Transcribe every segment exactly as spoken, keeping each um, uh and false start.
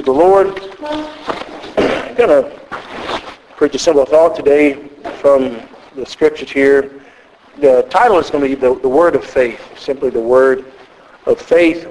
of the Lord. I'm going to preach a simple thought today from the scriptures here. The title is going to be the, the Word of Faith, simply the Word of Faith.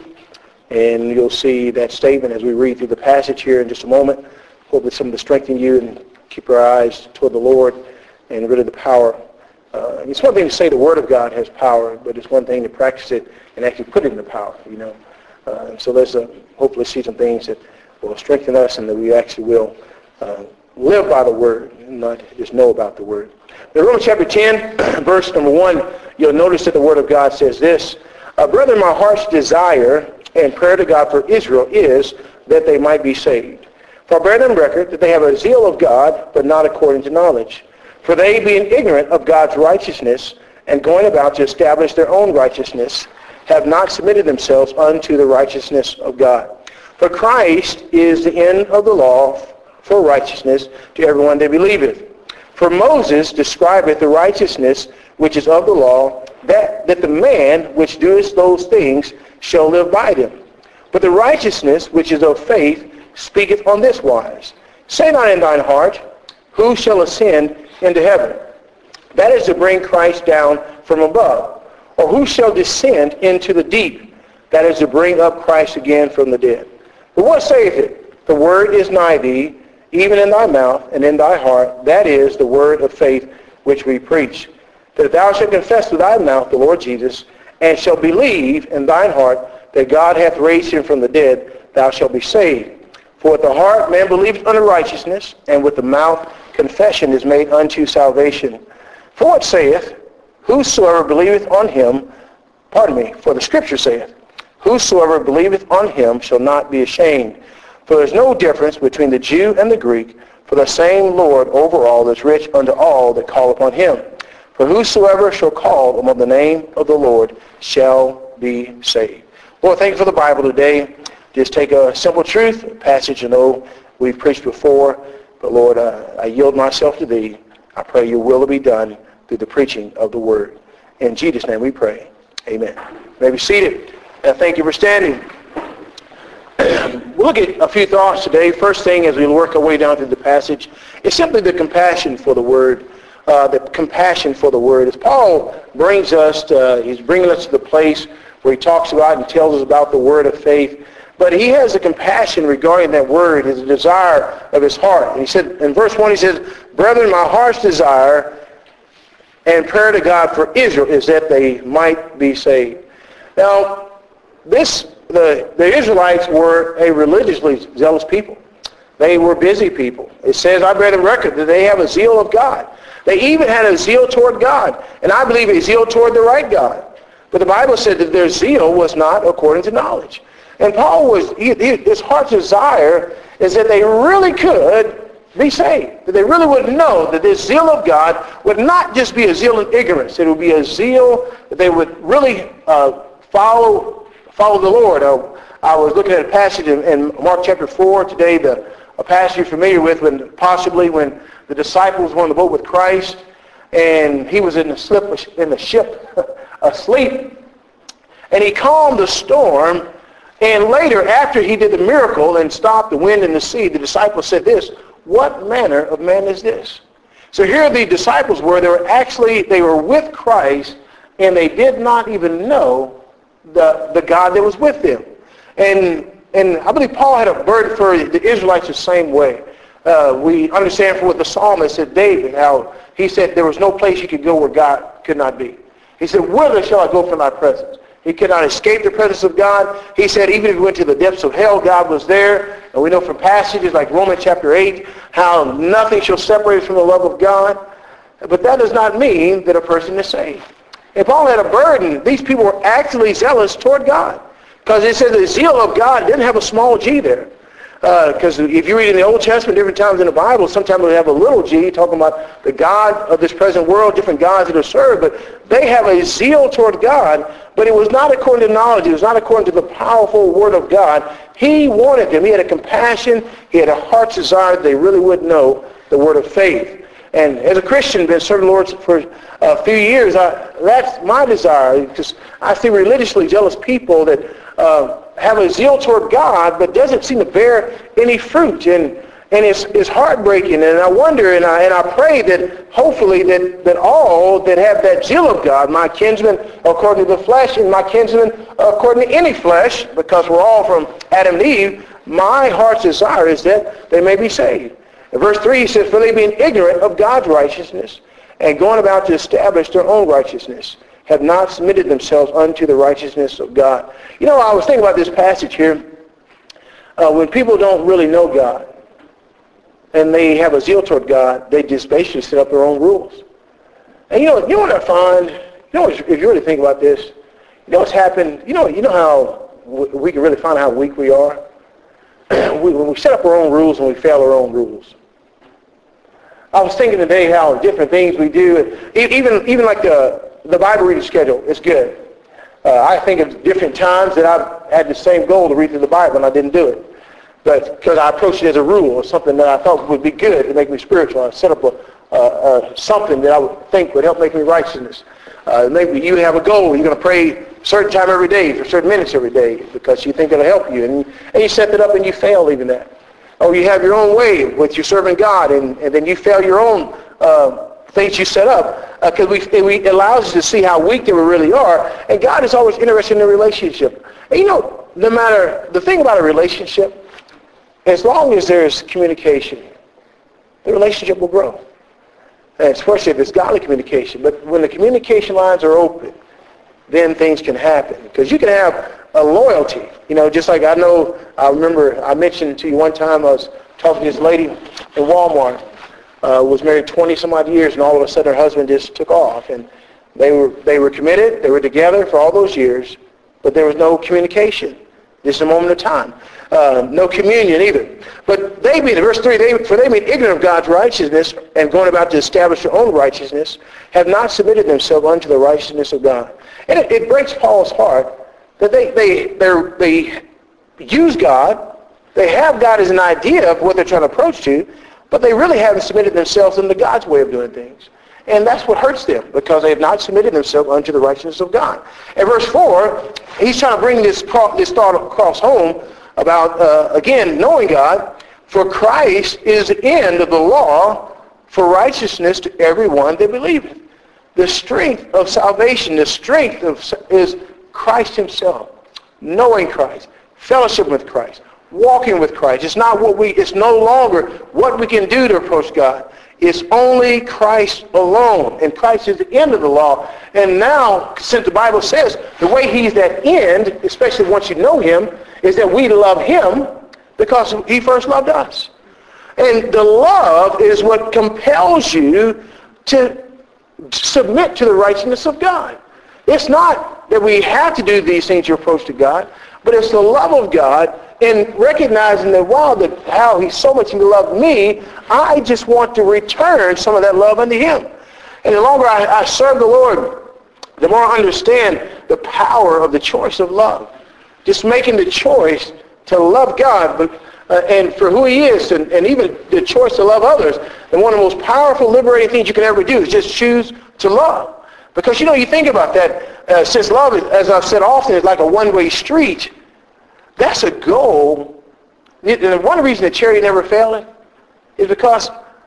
And you'll see that statement as we read through the passage here in just a moment. Hopefully something to strengthen you and keep your eyes toward the Lord and really the power. Uh, it's one thing to say the Word of God has power, but it's one thing to practice it and actually put it into power, you know. Uh, and so let's uh, hopefully see some things that will strengthen us and that we actually will uh, live by the Word and not just know about the Word. In Romans chapter ten, verse number one, you'll notice that the Word of God says this, uh, Brethren, my heart's desire and prayer to God for Israel is that they might be saved. For I bear them record that they have a zeal of God, but not according to knowledge. For they, being ignorant of God's righteousness and going about to establish their own righteousness, have not submitted themselves unto the righteousness of God. For Christ is the end of the law for righteousness to everyone that believeth. For Moses describeth the righteousness which is of the law, that, that the man which doeth those things shall live by them. But the righteousness which is of faith speaketh on this wise, Say not in thine heart, Who shall ascend into heaven? That is to bring Christ down from above. Or who shall descend into the deep? That is to bring up Christ again from the dead. But what saith it? The word is nigh thee, even in thy mouth and in thy heart. That is the word of faith which we preach. That if thou shalt confess with thy mouth the Lord Jesus, and shalt believe in thine heart that God hath raised him from the dead, thou shalt be saved. For with the heart man believeth unto righteousness, and with the mouth confession is made unto salvation. For what saith? Whosoever believeth on him, pardon me, for the scripture saith, Whosoever believeth on him shall not be ashamed. For there is no difference between the Jew and the Greek, for the same Lord over all is rich unto all that call upon him. For whosoever shall call upon the name of the Lord shall be saved. Lord, thank you for the Bible today. Just take a simple truth, a passage I know we've preached before, but Lord, uh, I yield myself to thee. I pray your will to be done through the preaching of the word. In Jesus' name we pray. Amen. You may be seated. Uh, thank you for standing. We'll look at a few thoughts today. First thing, as we work our way down through the passage, is simply the compassion for the word. Uh, the compassion for the word. As Paul brings us, to, he's bringing us to the place where he talks about and tells us about the word of faith. But he has a compassion regarding that word, his desire of his heart. And he said, in verse one, he says, Brethren, my heart's desire and prayer to God for Israel is that they might be saved. Now, this the, the Israelites were a religiously zealous people. They were busy people. It says, I bear them record that they have a zeal of God. They even had a zeal toward God. And I believe a zeal toward the right God. But the Bible said that their zeal was not according to knowledge. And Paul was, he, he, his heart's desire is that they really could be saved. That they really would know that this zeal of God would not just be a zeal in ignorance. It would be a zeal that they would really uh, follow follow the Lord. Uh, I was looking at a passage in, in Mark chapter four today, the, a passage you're familiar with, when possibly when the disciples were on the boat with Christ, and he was in the, slip, in the ship asleep, and he calmed the storm. And later, after he did the miracle and stopped the wind and the sea, the disciples said this, What manner of man is this? So here the disciples were. They were actually, they were with Christ, and they did not even know the, the God that was with them. And, and I believe Paul had a burden for the Israelites the same way. Uh, we understand from what the psalmist said, David, how he said there was no place you could go where God could not be. He said, Whither shall I go from thy presence? He could not escape the presence of God. He said even if he went to the depths of hell, God was there. And we know from passages like Romans chapter eight, how nothing shall separate us from the love of God. But that does not mean that a person is saved. And Paul had a burden. These people were actually zealous toward God. Because it says the zeal of God didn't have a small g there. Because uh, if you read in the Old Testament, different times in the Bible, sometimes they have a little g, talking about the God of this present world, different gods that are served. But they have a zeal toward God, but it was not according to knowledge. It was not according to the powerful Word of God. He wanted them. He had a compassion. He had a heart's desire that they really would know the Word of faith. And as a Christian, been serving the Lord for a few years, I, that's my desire. Because I see religiously jealous people that uh, have a zeal toward God, but doesn't seem to bear any fruit. And and it's, it's heartbreaking. And I wonder, and I, and I pray that hopefully that, that all that have that zeal of God, my kinsmen according to the flesh and my kinsmen according to any flesh, because we're all from Adam and Eve, my heart's desire is that they may be saved. In verse three, he says, for they being ignorant of God's righteousness and going about to establish their own righteousness, have not submitted themselves unto the righteousness of God. You know, I was thinking about this passage here. Uh, when people don't really know God and they have a zeal toward God, they just basically set up their own rules. And you know, you know what I find? You know, if you really think about this, you know what's happened? You know, you know how we can really find out how weak we are? we, when we set up our own rules and we fail our own rules. I was thinking today how different things we do, even even like the the Bible reading schedule is good. Uh, I think of different times that I've had the same goal to read through the Bible and I didn't do it. But because I approached it as a rule or something that I thought would be good to make me spiritual. I set up a, uh, uh, something that I would think would help make me righteousness. Uh, maybe you have a goal. You're going to pray a certain time every day for certain minutes every day because you think it'll help you. And, and you set that up and you fail even that. Or you have your own way with your serving God and, and then you fail your own uh, things you set up because uh, we, we, it allows us to see how weak they really are. And God is always interested in the relationship. And you know, no matter, the thing about a relationship, as long as there's communication, the relationship will grow. And especially if it's godly communication. But when the communication lines are open, then things can happen. Because you can have a loyalty. You know, just like I know, I remember I mentioned to you one time I was talking to this lady in Walmart. Uh, was married twenty some odd years, and all of a sudden her husband just took off. And they were they were committed, they were together for all those years, but there was no communication. Just a moment of time. Uh, no communion either. But they being, verse three, they, for they being ignorant of God's righteousness and going about to establish their own righteousness, have not submitted themselves unto the righteousness of God. And it, it breaks Paul's heart that they they they use God, they have God as an idea of what they're trying to approach to, but they really haven't submitted themselves into God's way of doing things. And that's what hurts them, because they have not submitted themselves unto the righteousness of God. In verse four, he's trying to bring this, this thought across home about, uh, again, knowing God. For Christ is the end of the law for righteousness to everyone that believeth. The strength of salvation, the strength of is Christ himself. Knowing Christ, fellowship with Christ, walking with Christ. It's not what we, it's no longer what we can do to approach God. It's only Christ alone. And Christ is the end of the law. And now, since the Bible says the way he's that end, especially once you know him, is that we love him because he first loved us. And the love is what compels you to submit to the righteousness of God. It's not that we have to do these things to approach to God, but it's the love of God and recognizing that, wow, that how he so much he loved me, I just want to return some of that love unto him. And the longer I, I serve the Lord, the more I understand the power of the choice of love. Just making the choice to love God but, uh, and for who he is, and, and even the choice to love others. And one of the most powerful, liberating things you can ever do is just choose to love. Because, you know, you think about that, uh, since love, is, as I've said often, is like a one-way street, that's a goal. And one reason that charity never failed is because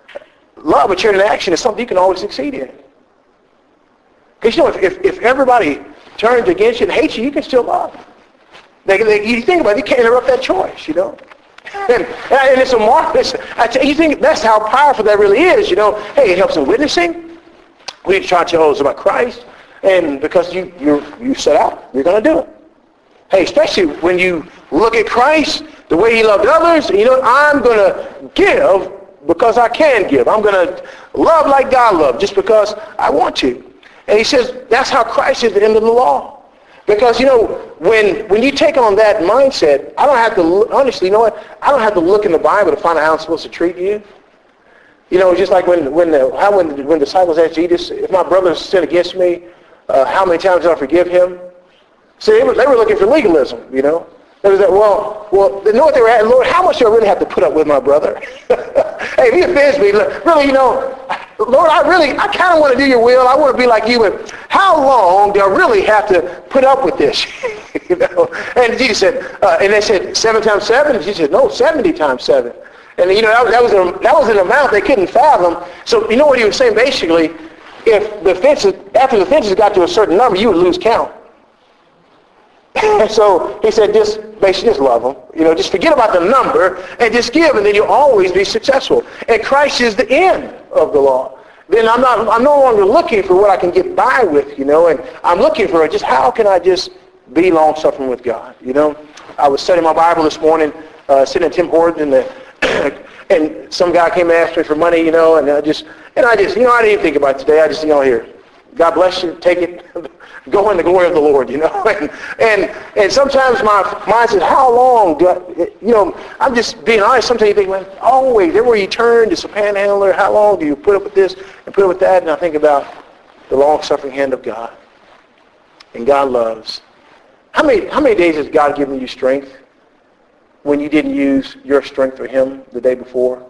love or charity in action is something you can always succeed in. Because, you know, if, if, if everybody turns against you and hates you, you can still love. They, they, you think about it, you can't interrupt that choice, you know. and, and it's a marvelous, I tell you, you think that's how powerful that really is, you know. Hey, it helps in witnessing. We try to tell others about Christ. And because you, you you set out, you're going to do it. Hey, especially when you look at Christ, the way he loved others, you know, I'm going to give because I can give. I'm going to love like God loved just because I want to. And he says that's how Christ is the end of the law. Because, you know, when when you take on that mindset, I don't have to, honestly, you know what? I don't have to look in the Bible to find out how I'm supposed to treat you. You know, just like when when the, how when, when the disciples asked Jesus, if my brother sinned against me, uh, how many times did I forgive him? So they were, they were looking for legalism, you know. They was like, well, well, they know what they were at. Lord, how much do I really have to put up with my brother? Hey, if he offends me, really, you know, Lord, I really, I kind of want to do your will. I want to be like you, but how long do I really have to put up with this? You know? And Jesus said, uh, and they said, seven times seven? And Jesus said, no, seventy times seven. And, you know, that, that, was a, that was an amount they couldn't fathom. So, you know what he was saying? Basically, if the fences, after the fences got to a certain number, you would lose count. And so he said, just basically just love them. You know, just forget about the number and just give, and then you'll always be successful. And Christ is the end of the law. Then I'm not, I'm no longer looking for what I can get by with, you know, and I'm looking for just how can I just be long-suffering with God, you know. I was studying my Bible this morning, uh, sitting at Tim Hortons, and the, and some guy came and asked me for money, you know, and I just, and I just, you know, I didn't even think about it today. I just, you know, here, God bless you, take it. Go in the glory of the Lord, you know. And and, and sometimes my mind says, how long do I, you know, I'm just being honest. Sometimes you think, well, always, everywhere you turn, it's a panhandler. How long do you put up with this and put up with that? And I think about the long-suffering hand of God. And God loves. How many, how many days has God given you strength when you didn't use your strength for him the day before?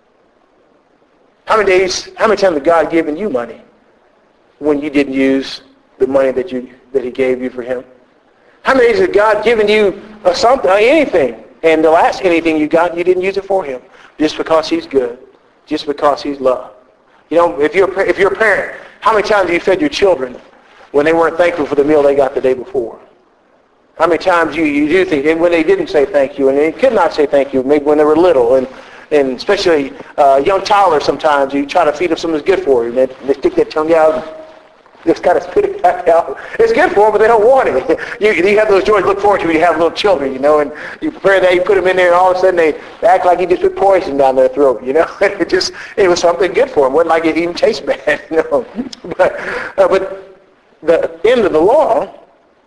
How many days, how many times has God given you money when you didn't use the money that you that he gave you for him? How many days has God given you a something, anything, and the last anything you got, you didn't use it for him, just because he's good, just because he's love? You know, if you're if you're a parent, how many times have you fed your children when they weren't thankful for the meal they got the day before? How many times you, you do think, and when they didn't say thank you, and they could not say thank you, maybe when they were little, and and especially uh, young toddlers, sometimes you try to feed them something that's good for you, and they, they stick their tongue out. Just kind of spit it back out. It's good for them, but they don't want it. You, you have those joys to look forward to when you have little children, you know, and you prepare that, you put them in there, and all of a sudden they act like you just put poison down their throat, you know. It just, it was something good for them. It wasn't like it even tastes bad, you know. But, uh, but the end of the law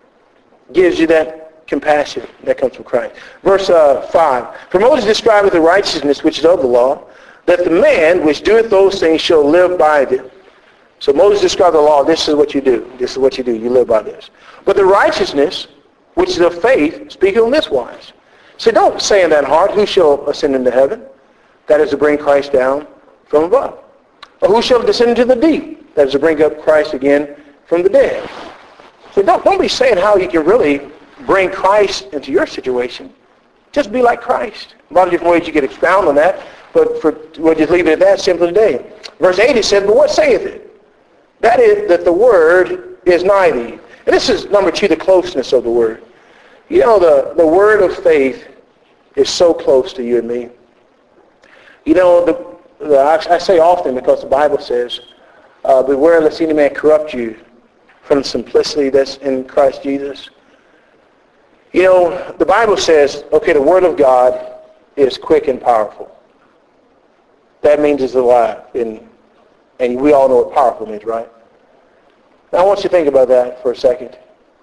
gives you that compassion that comes from Christ. Verse uh, five, for Moses describeth the righteousness which is of the law, that the man which doeth those things shall live by them. So Moses described the law. This is what you do. This is what you do. You live by this. But the righteousness, which is of faith, speaketh on this wise. So don't say in that heart, who shall ascend into heaven? That is to bring Christ down from above. Or who shall descend into the deep? That is to bring up Christ again from the dead. So don't, don't be saying how you can really bring Christ into your situation. Just be like Christ. A lot of different ways you could expound on that. But for, we'll just leave it at that simply today. Verse eight, it said, but what saith it? That is that the word is nigh thee. And this is, number two, the closeness of the word. You know, the, the word of faith is so close to you and me. You know, the, the, I, I say often because the Bible says, uh, beware lest any man corrupt you from the simplicity that's in Christ Jesus. You know, the Bible says, okay, the word of God is quick and powerful. That means it's alive. And And we all know what powerful means, right? Now I want you to think about that for a second.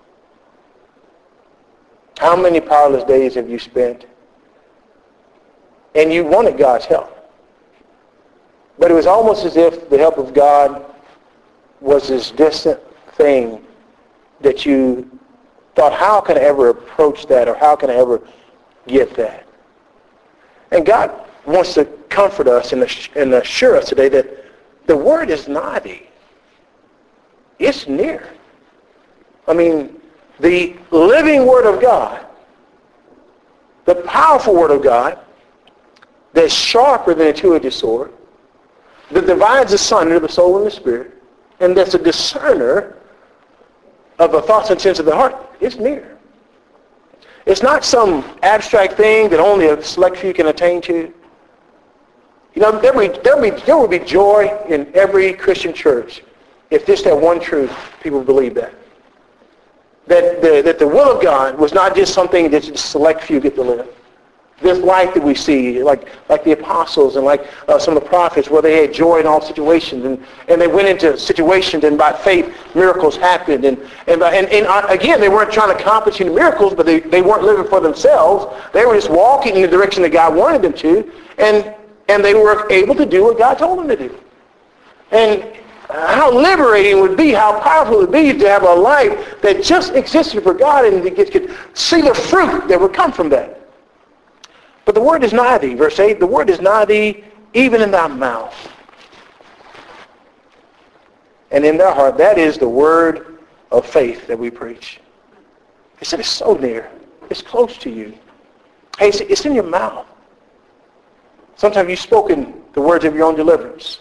How many powerless days have you spent? And you wanted God's help. But it was almost as if the help of God was this distant thing that you thought, how can I ever approach that, or how can I ever get that? And God wants to comfort us and assure us today that the word is nigh thee. It's near. I mean, the living word of God, the powerful word of God, that's sharper than a two-edged sword, that divides asunder the soul and the spirit, and that's a discerner of the thoughts and intents of the heart, it's near. It's not some abstract thing that only a select few can attain to. You know, there would, there, would be, there would be joy in every Christian church if just that one truth, people believe that. That the, that the will of God was not just something that just select few get to live. This life that we see, like like the apostles and like uh, some of the prophets, where they had joy in all situations, and, and they went into situations, and by faith, miracles happened. And and, by, and and again, they weren't trying to accomplish any miracles, but they, they weren't living for themselves. They were just walking in the direction that God wanted them to, and and they were able to do what God told them to do. And how liberating it would be, how powerful it would be to have a life that just existed for God, and you could see the fruit that would come from that. But the word is nigh thee, verse eight, the word is nigh thee, even in thy mouth. and in their heart. That is the word of faith that we preach. He said it's so near. It's close to you. Hey, it's, it's in your mouth. Sometimes you've spoken the words of your own deliverance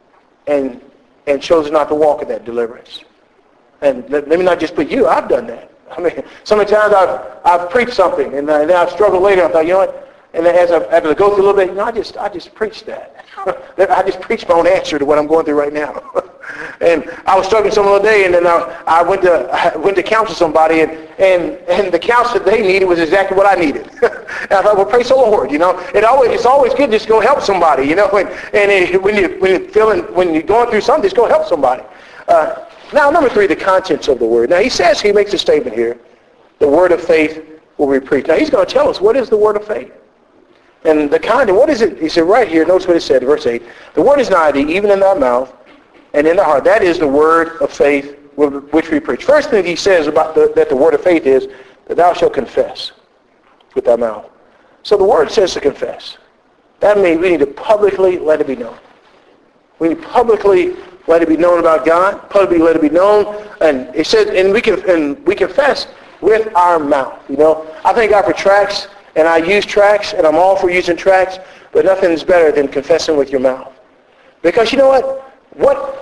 and and chosen not to walk in that deliverance. And let, let me not just put you, I've done that. I mean, so many times I've, I've preached something, and, uh, and then I've struggled later. I thought, you know what? And then as I, after I go through a little bit, you know, I just, I just preached that. I just preached my own answer to what I'm going through right now. And I was struggling some other day, and then I, I went to, I went to counsel somebody, and, and, and the counsel that they needed was exactly what I needed. And I thought, well, praise the Lord, you know. It always, it's always good just to go help somebody, you know. And, and it, when you, when you're feeling, when you're going through something, just go help somebody. Uh, now, number three, the contents of the word. Now, he says, he makes a statement here. The word of faith will be preached. Now, he's going to tell us, what is the word of faith? And the kind of, what is it? He said right here, notice what it said, verse eight. The word is nigh thee, even in thy mouth and in thy heart. That is the word of faith which we preach. First thing he says about the, that the word of faith is that thou shalt confess with thy mouth. So the word says to confess. That means we need to publicly let it be known. We need to publicly let it be known about God, publicly let it be known. And it says, and we can, and we confess with our mouth. You know, I thank God for tracts. And I use tracts, and I'm all for using tracts, but nothing is better than confessing with your mouth. Because you know what? What,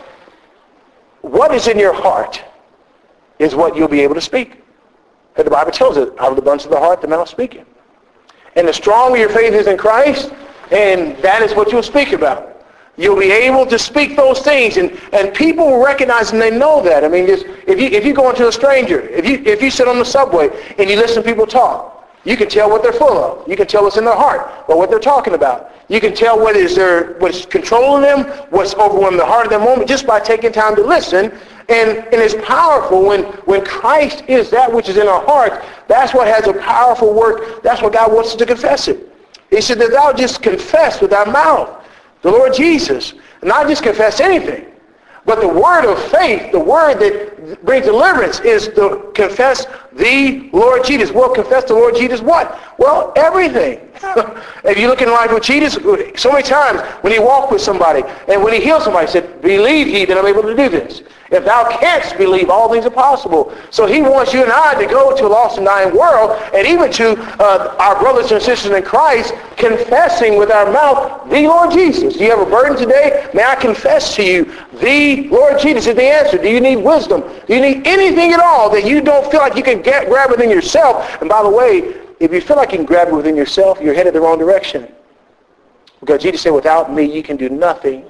what is in your heart is what you'll be able to speak. And the Bible tells us, out of the abundance of the heart, the mouth speaking. And the stronger your faith is in Christ, and that is what you'll speak about. You'll be able to speak those things, and, and people will recognize and they know that. I mean, just, if you if you go into a stranger, if you if you sit on the subway and you listen to people talk, you can tell what they're full of. You can tell what's in their heart or what they're talking about. You can tell what is their, what's controlling them, what's overwhelming the heart of their moment just by taking time to listen. And, and it's powerful when, when Christ is that which is in our heart. That's what has a powerful work. That's what God wants us to confess it. He said that thou just confess with thy mouth the Lord Jesus. And not just confess anything. But the word of faith, the word that brings deliverance, is to confess the Lord Jesus. Well, confess the Lord Jesus what? Well, everything. If you look in life with Jesus, so many times when he walked with somebody and when he healed somebody, he said, believe ye that I'm able to do this. If thou canst believe, all things are possible. So he wants you and I to go to a lost and dying world, and even to uh, our brothers and sisters in Christ, confessing with our mouth, the Lord Jesus. Do you have a burden today? May I confess to you, the Lord Jesus is the answer. Do you need wisdom? Do you need anything at all that you don't feel like you can get, grab within yourself? And by the way, if you feel like you can grab it within yourself, you're headed the wrong direction. Because Jesus said, without me, you can do nothing.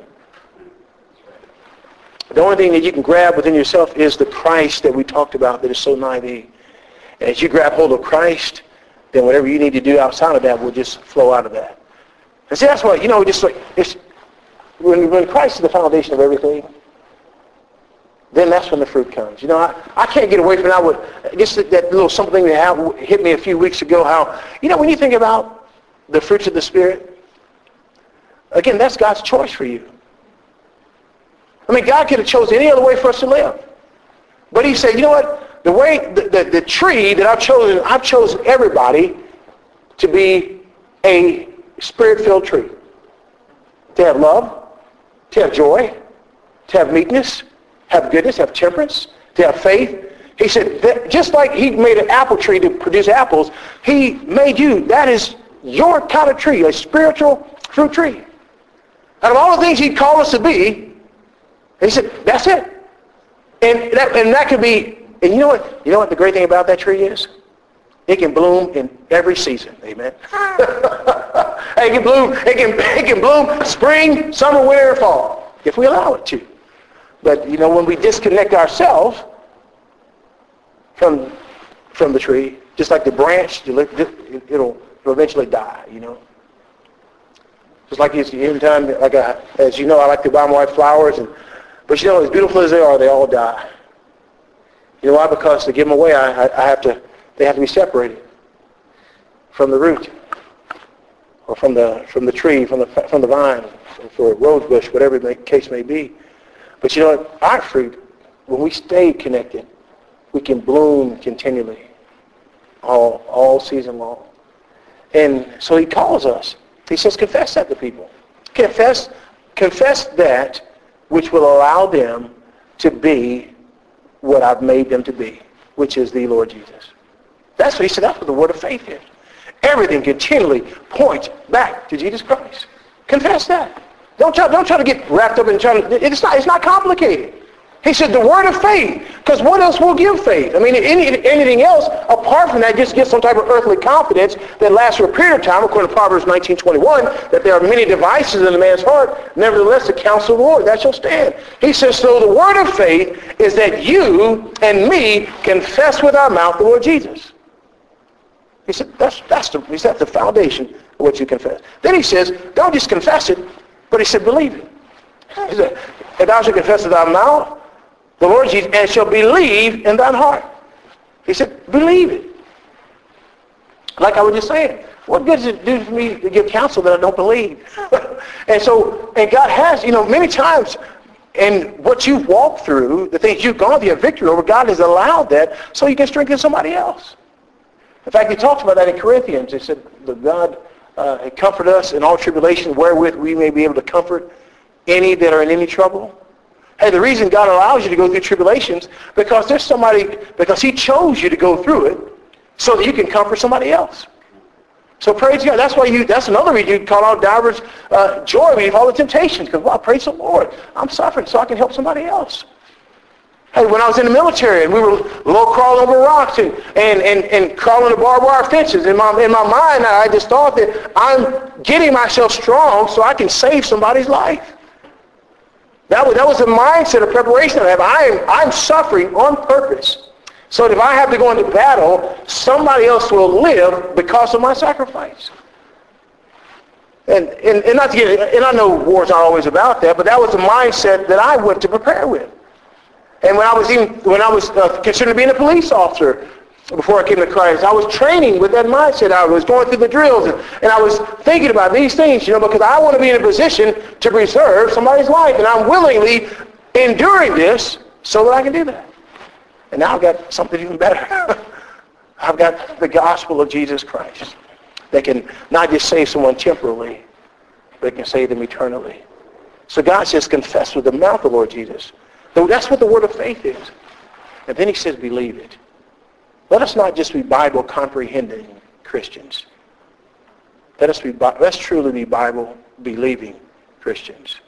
The only thing that you can grab within yourself is the Christ that we talked about that is so nigh thee. And as you grab hold of Christ, then whatever you need to do outside of that will just flow out of that. And see, that's why, you know, just like, it's, when, when Christ is the foundation of everything, then that's when the fruit comes. You know, I, I can't get away from that. Would, just that, that little something that happened, hit me a few weeks ago, how, you know, when you think about the fruits of the Spirit, again, that's God's choice for you. I mean, God could have chosen any other way for us to live. But he said, you know what? The way, the, the, the tree that I've chosen, I've chosen everybody to be a Spirit-filled tree. To have love, to have joy, to have meekness, have goodness, have temperance, to have faith. He said, that just like he made an apple tree to produce apples, he made you. That is your kind of tree, a spiritual fruit tree. Out of all the things he'd call us to be, he said, that's it. And that, and that could be, and you know what? You know what the great thing about that tree is? It can bloom in every season. Amen. it can bloom, it can, it can bloom spring, summer, winter, and fall, if we allow it to. But, you know, when we disconnect ourselves from, from the tree, just like the branch, it'll, it'll eventually die, you know. Just like it's, every time, like I, as you know, I like to buy my wife flowers, and but you know, as beautiful as they are, they all die. You know why? Because to give them away, I, I have to. They have to be separated from the root, or from the from the tree, from the from the vine, for a rose bush, whatever the case may be. But you know, our fruit, when we stay connected, we can bloom continually, all all season long. And so he calls us. He says, confess that to people. Confess, confess that which will allow them to be what I've made them to be, which is the Lord Jesus. That's what he said. That's what the word of faith is. Everything continually points back to Jesus Christ. Confess that. Don't try, don't try to get wrapped up in trying to, it's not, it's not complicated. He said the word of faith, because what else will give faith? I mean, any, anything else apart from that just gets some type of earthly confidence that lasts for a period of time, according to Proverbs nineteen twenty-one, that there are many devices in a man's heart. Nevertheless, the counsel of the Lord, that shall stand. He says, so the word of faith is that you and me confess with our mouth the Lord Jesus. He said, that's, that's, the, he said, the foundation of what you confess. Then he says, don't just confess it, but he said, believe it. He said, if thou shalt confess with thy mouth the Lord Jesus, and shall believe in thine heart. He said, believe it. Like I was just saying, what good does it do for me to give counsel that I don't believe? And so, and God has, you know, many times, and what you've walked through, the things you've gone through, a victory over, God has allowed that so you can strengthen somebody else. In fact, he talks about that in Corinthians. He said, that God uh, comfort us in all tribulation, wherewith we may be able to comfort any that are in any trouble. Hey, the reason God allows you to go through tribulations, because there's somebody, because he chose you to go through it so that you can comfort somebody else. So praise God. That's why you, that's another reason you call out divers uh, joy when you fall into temptations, because, wow, praise the Lord. I'm suffering so I can help somebody else. Hey, when I was in the military and we were low crawling over rocks and, and, and, and crawling the barbed wire fences, in my, in my mind I just thought that I'm getting myself strong so I can save somebody's life. That was, that was the mindset of preparation I have. I am, I'm suffering on purpose. So that if I have to go into battle, somebody else will live because of my sacrifice. And, and, and not to get, and I know war's not always about that, but that was the mindset that I went to prepare with. And when I was even, when I was uh, considering being a police officer, before I came to Christ, I was training with that mindset. I was going through the drills, and, and I was thinking about these things, you know, because I want to be in a position to preserve somebody's life, and I'm willingly enduring this so that I can do that. And now I've got something even better. I've got the gospel of Jesus Christ that can not just save someone temporarily, but can save them eternally. So God says, confess with the mouth the Lord Jesus. That's what the word of faith is. And then he says, believe it. Let us not just be Bible comprehending Christians. Let us be, let's truly be Bible believing Christians.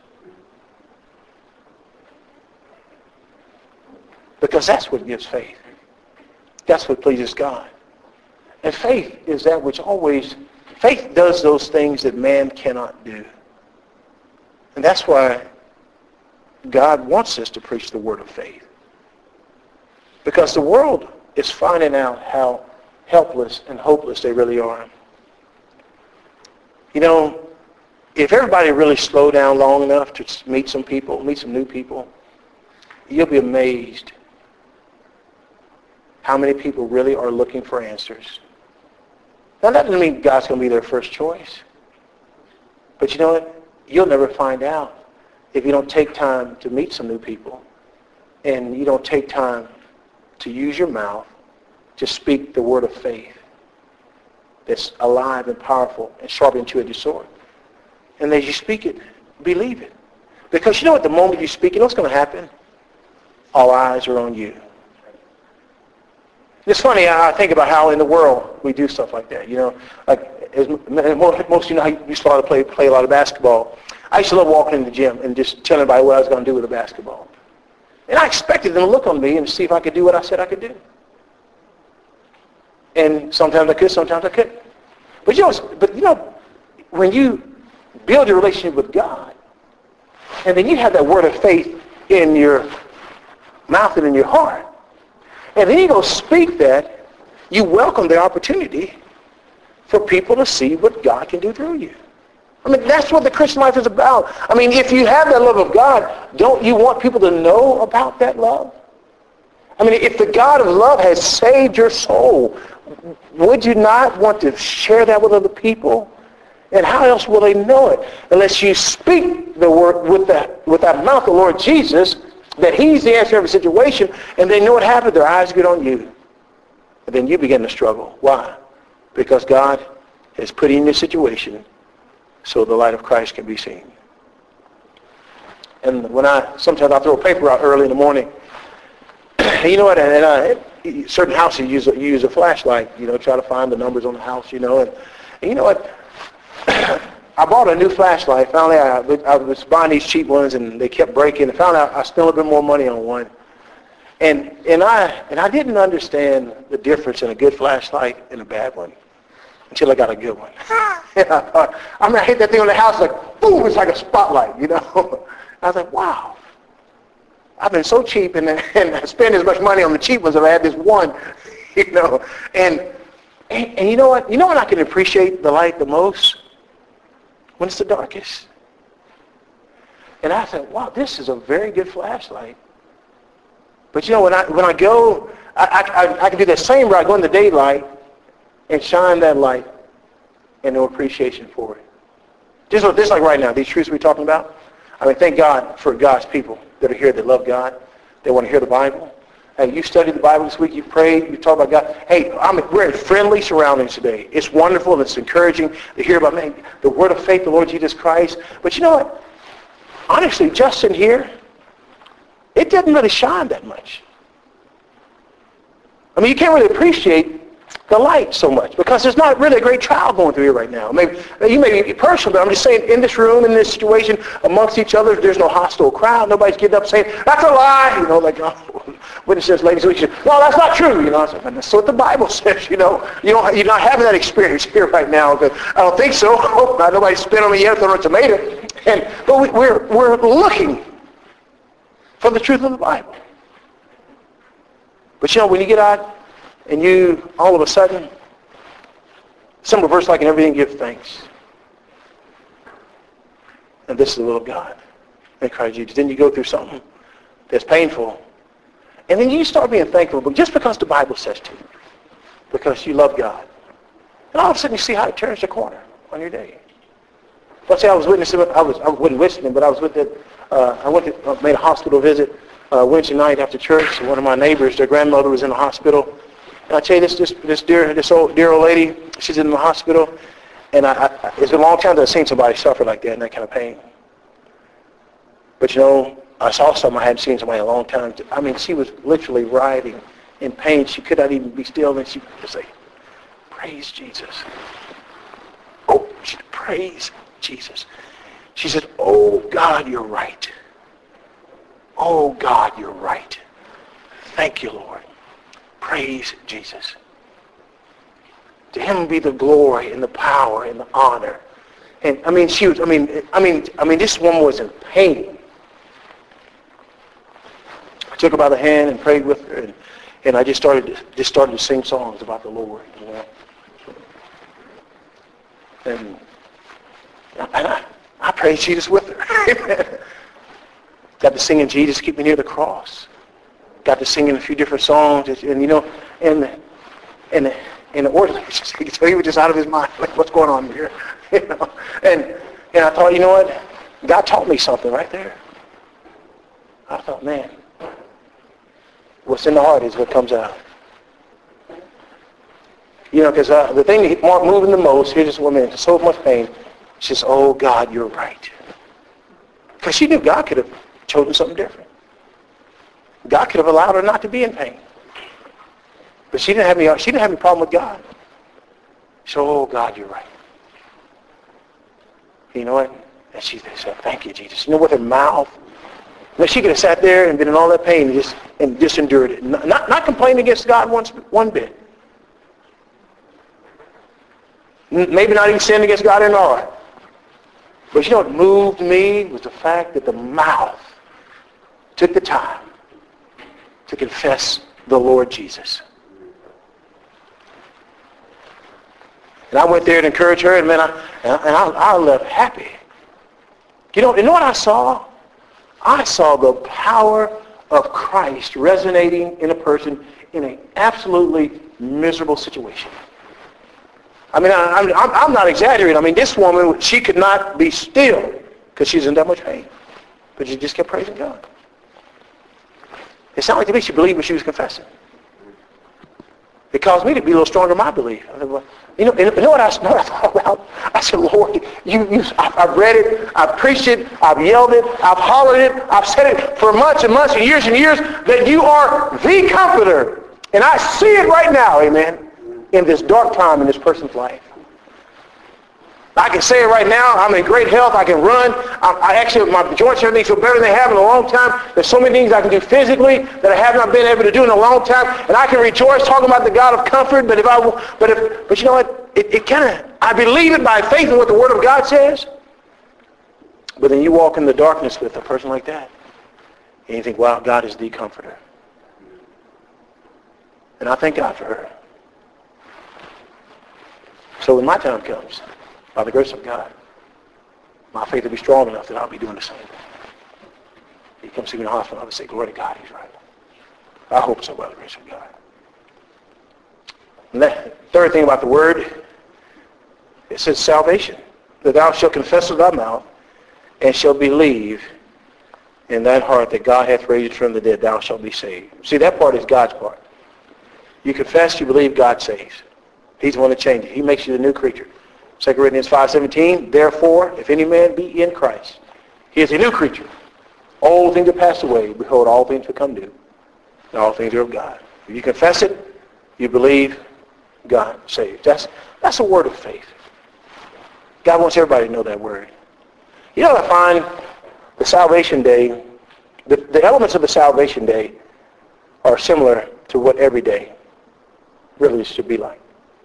Because that's what gives faith. That's what pleases God. And faith is that which always, faith does those things that man cannot do. And that's why God wants us to preach the word of faith. Because the world is finding out how helpless and hopeless they really are. You know, if everybody really slowed down long enough to meet some people, meet some new people, you'll be amazed how many people really are looking for answers. Now, that doesn't mean God's going to be their first choice. But you know what? You'll never find out if you don't take time to meet some new people and you don't take time to use your mouth to speak the word of faith that's alive and powerful and sharp and two-edged sword. And as you speak it, believe it. Because you know what? The moment you speak it, you know what's going to happen? All eyes are on you. It's funny, I think about how in the world we do stuff like that. You know, like as most of you know, I used to play, play a lot of basketball. I used to love walking in the gym and just telling everybody what I was going to do with the basketball. And I expected them to look on me and see if I could do what I said I could do. And sometimes I could, sometimes I couldn't. But you know, but you know, when you build your relationship with God, and then you have that word of faith in your mouth and in your heart, and then you go speak that, you welcome the opportunity for people to see what God can do through you. I mean, that's what the Christian life is about. I mean, if you have that love of God, don't you want people to know about that love? I mean, if the God of love has saved your soul, would you not want to share that with other people? And how else will they know it? Unless you speak the word with that, with that mouth, the Lord Jesus, that he's the answer to every situation, and they know what happened. Their eyes get on you. And then you begin to struggle. Why? Because God has put you in this situation so the light of Christ can be seen. And when I, sometimes I throw a paper out early in the morning. And you know what, and uh, certain houses use a, use a flashlight, you know, try to find the numbers on the house, you know. And, and you know what, I bought a new flashlight. Finally, I, I was buying these cheap ones, and they kept breaking. And found out I spent a bit more money on one. And and I and I didn't understand the difference in a good flashlight and a bad one until I got a good one. And I thought, I mean, I hit that thing on the house, like, boom, it's like a spotlight, you know. I was like, wow. I've been so cheap and, and I spend as much money on the cheap ones as I had this one, you know. And, and and you know what? You know when I can appreciate the light the most? When it's the darkest. And I said, wow, this is a very good flashlight. But you know, when I when I go, I, I, I can do that same route, go in the daylight and shine that light and no appreciation for it. Just, just like right now, these truths we're talking about. I mean, thank God for God's people that are here that love God. They want to hear the Bible. Hey, you studied the Bible this week. You prayed. You talked about God. Hey, I mean, we're in friendly surroundings today. It's wonderful and it's encouraging to hear about, man, the word of faith, the Lord Jesus Christ. But you know what? Honestly, just in here, it doesn't really shine that much. I mean, you can't really appreciate the light so much because there's not really a great trial going through here right now. Maybe you may be personal, but I'm just saying in this room, in this situation, amongst each other, there's no hostile crowd. Nobody's getting up saying, that's a lie. You know, like, oh, witnesses, ladies, we should, no, that's not true. You know, I said, that's what the Bible says, you know. You don't, you're not having that experience here right now. I don't think so. Not nobody's spit on me yet throwing a tomato. And, but we, we're, we're looking for the truth of the Bible. But you know, when you get out and you, all of a sudden, simple verse like in everything give thanks. And this is the will of God in Christ Jesus. Then you go through something that's painful. And then you start being thankful, but just because the Bible says to. Because you love God. And all of a sudden you see how it turns the corner on your day. Let's say I was witnessing, I, was, I wasn't listening, but I was with the, uh, I went to, uh, made a hospital visit uh, Wednesday night after church. One of my neighbors, their grandmother was in the hospital. And I tell you, this this this dear this old dear old lady, she's in the hospital, and I, I, it's been a long time that I've seen somebody suffer like that in that kind of pain. But you know, I saw something I hadn't seen somebody in a long time. I mean, she was literally writhing in pain. She could not even be still, and she would just say, "Praise Jesus." Oh, she said, "Praise Jesus." She said, "Oh God, you're right. Oh God, you're right. Thank you, Lord. Praise Jesus. To him be the glory and the power and the honor." And I mean, she was. I mean, I mean, I mean, this woman was in pain. I took her by the hand and prayed with her, and, and I just started just started to sing songs about the Lord. You know? And and I, I prayed Jesus with her. Got to sing in Jesus, keep me near the cross. Got to sing in a few different songs, and, and you know, and and and the order, so he was just out of his mind, like, what's going on here, you know? And and I thought, you know what, God taught me something right there. I thought, man, what's in the heart is what comes out. You know, because uh, the thing that Mark moving the most, here's this woman in so much pain. She says, "Oh God, you're right," because she knew God could have chosen something different. God could have allowed her not to be in pain. But she didn't have any, she didn't have any problem with God. So, "Oh, God, you're right." You know what? And she said, "Thank you, Jesus." You know, with her mouth. You know, she could have sat there and been in all that pain and just, and just endured it. Not, not, not complaining against God once, one bit. Maybe not even sinning against God in all. But you know what moved me was the fact that the mouth took the time to confess the Lord Jesus. And I went there to encourage her, and man, I, and I, I left happy. You know, you know what I saw? I saw the power of Christ resonating in a person in an absolutely miserable situation. I mean, I, I'm, I'm not exaggerating. I mean, this woman, she could not be still because she's in that much pain. But she just kept praising God. It sounded like to me she believed what she was confessing. It caused me to be a little stronger in my belief. I said, well, you know, you know what I, know what I thought about? I said, Lord, you, you, I've read it, I've preached it, I've yelled it, I've hollered it, I've said it for months and months and years and years that you are the Comforter. And I see it right now, amen, in this dark time in this person's life. I can say it right now. I'm in great health. I can run. I, I actually, my joints and everything feel better than they have in a long time. There's so many things I can do physically that I have not been able to do in a long time, and I can rejoice talking about the God of comfort. But if I, but if, but you know what? It, it kind of, I believe it by faith in what the Word of God says. But then you walk in the darkness with a person like that, and you think, wow, God is the Comforter. And I thank God for her. So when my time comes, by the grace of God, my faith will be strong enough that I'll be doing the same. He comes to me in the hospital, I would say, glory to God, he's right. I hope so, by the grace of God. And that third thing about the word, it says salvation. That thou shalt confess with thy mouth and shalt believe in thine heart that God hath raised from the dead, thou shalt be saved. See, that part is God's part. You confess, you believe, God saves. He's the one that changes. He makes you the new creature. Second Corinthians five seventeen, therefore, if any man be in Christ, he is a new creature. Old things are passed away. Behold, all things become new. And all things are of God. If you confess it, you believe, God saves. That's, that's a word of faith. God wants everybody to know that word. You know what I find? The salvation day, the, the elements of the salvation day are similar to what every day really should be like.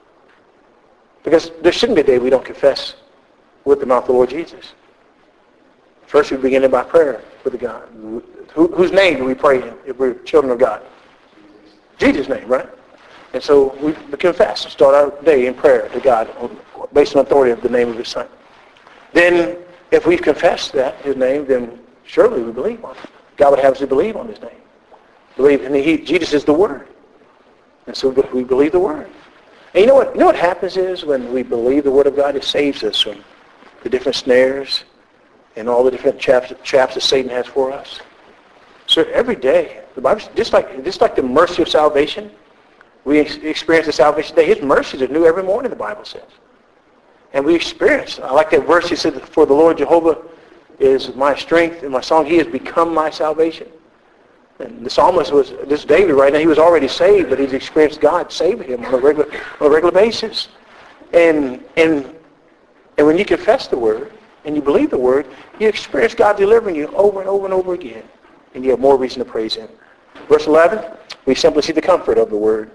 Because there shouldn't be a day we don't confess with the mouth of the Lord Jesus. First we begin it by prayer with the God. Who, whose name do we pray in if we're children of God? Jesus' name, right? And so we confess and start our day in prayer to God based on authority of the name of his Son. Then if we've confessed that, his name, then surely we believe on it. God would have us to believe on his name. Believe, and he, Jesus is the Word. And so we believe the Word. And you know what? You know what happens is when we believe the Word of God, it saves us from the different snares and all the different traps, traps that Satan has for us. So every day, the Bible, just like just like the mercy of salvation, we experience the salvation day. His mercies are new every morning, the Bible says. And we experience. I like that verse. He said, "For the Lord Jehovah is my strength and my song. He has become my salvation." And the psalmist was, this David right now, he was already saved, but he's experienced God saving him on a regular, on a regular basis. And, and, and when you confess the Word and you believe the Word, you experience God delivering you over and over and over again. And you have more reason to praise him. Verse eleven, we simply see the comfort of the Word.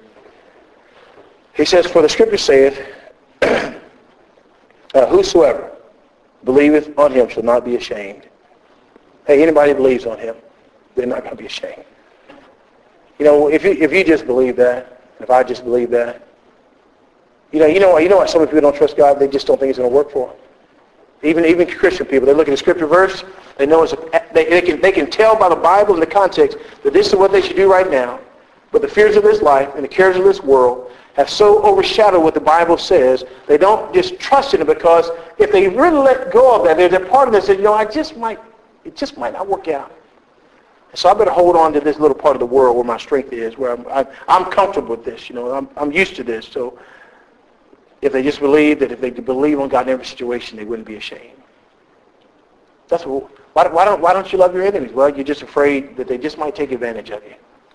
He says, for the Scripture saith, uh, whosoever believeth on him shall not be ashamed. Hey, anybody believes on him, they're not going to be ashamed. You know, if you if you just believe that, if I just believe that, you know, you know, you know why so many people don't trust God? They just don't think it's going to work for them. Even even Christian people, they look at the Scripture verse, they know it's a, they, they can they can tell by the Bible and the context that this is what they should do right now. But the fears of this life and the cares of this world have so overshadowed what the Bible says, they don't just trust in it, because if they really let go of that, there's a part of them that says, you know, I just might, it just might not work out. So I better hold on to this little part of the world where my strength is, where I'm, I'm, I'm comfortable with this. You know, I'm, I'm used to this. So if they just believe that if they believe on God in every situation, they wouldn't be ashamed. That's what, why, why don't why don't you love your enemies? Well, you're just afraid that they just might take advantage of you.